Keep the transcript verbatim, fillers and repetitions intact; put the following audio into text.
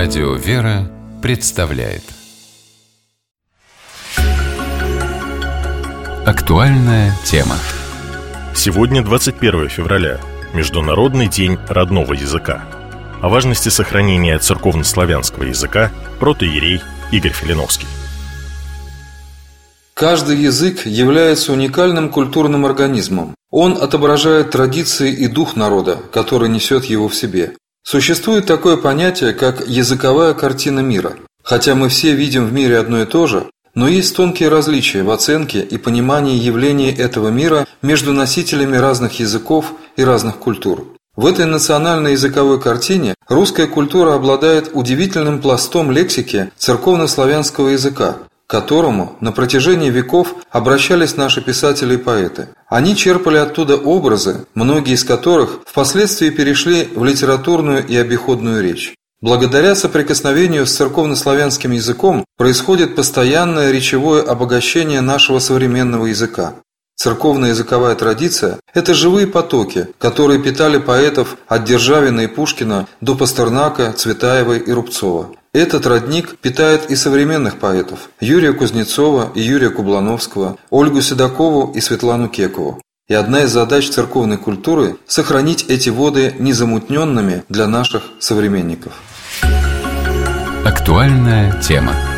Радио «Вера» представляет актуальная тема. Сегодня двадцать первое февраля, Международный день родного языка. О важности сохранения церковнославянского языка протоиерей Игорь Филиновский. Каждый язык является уникальным культурным организмом. Он отображает традиции и дух народа, который несет его в себе. Существует такое понятие, как языковая картина мира. Хотя мы все видим в мире одно и то же, но есть тонкие различия в оценке и понимании явлений этого мира между носителями разных языков и разных культур. В этой национальной языковой картине русская культура обладает удивительным пластом лексики церковнославянского языка, к которому на протяжении веков обращались наши писатели и поэты. Они черпали оттуда образы, многие из которых впоследствии перешли в литературную и обиходную речь. Благодаря соприкосновению с церковнославянским языком происходит постоянное речевое обогащение нашего современного языка. Церковная языковая традиция – это живые потоки, которые питали поэтов от Державина и Пушкина до Пастернака, Цветаевой и Рубцова. Этот родник питает и современных поэтов – Юрия Кузнецова и Юрия Кублановского, Ольгу Седокову и Светлану Кекову. И одна из задач церковной культуры – сохранить эти воды незамутненными для наших современников. Актуальная тема.